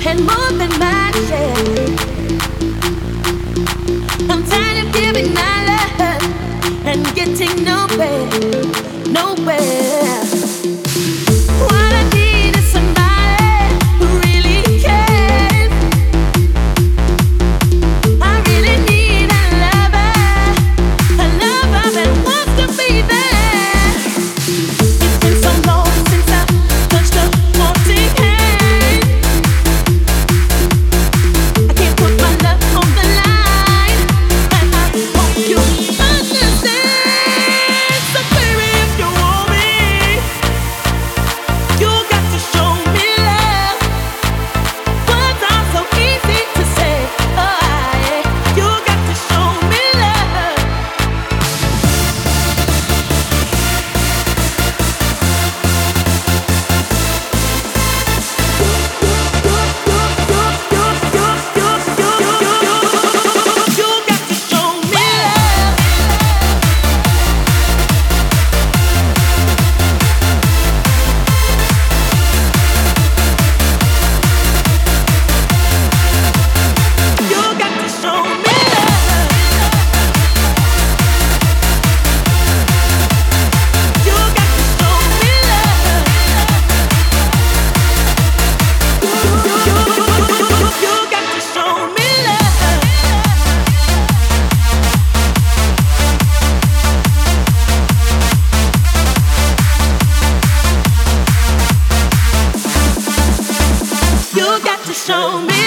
and more than my share. I'm tired of giving my love and getting nowhere, nowhere. What I need is somebody who really cares. I really need a lover that wants to be there. It's been so long since I touched a wanting hand. I can't put my love on the line, and I hope you understand. So baby, if you want me, you got to show me love. Words are so easy to say. Oh, yeah. You got to show me love. You got to show me love. You got to show me love. You got to show me love. You got to show me love. You got to show me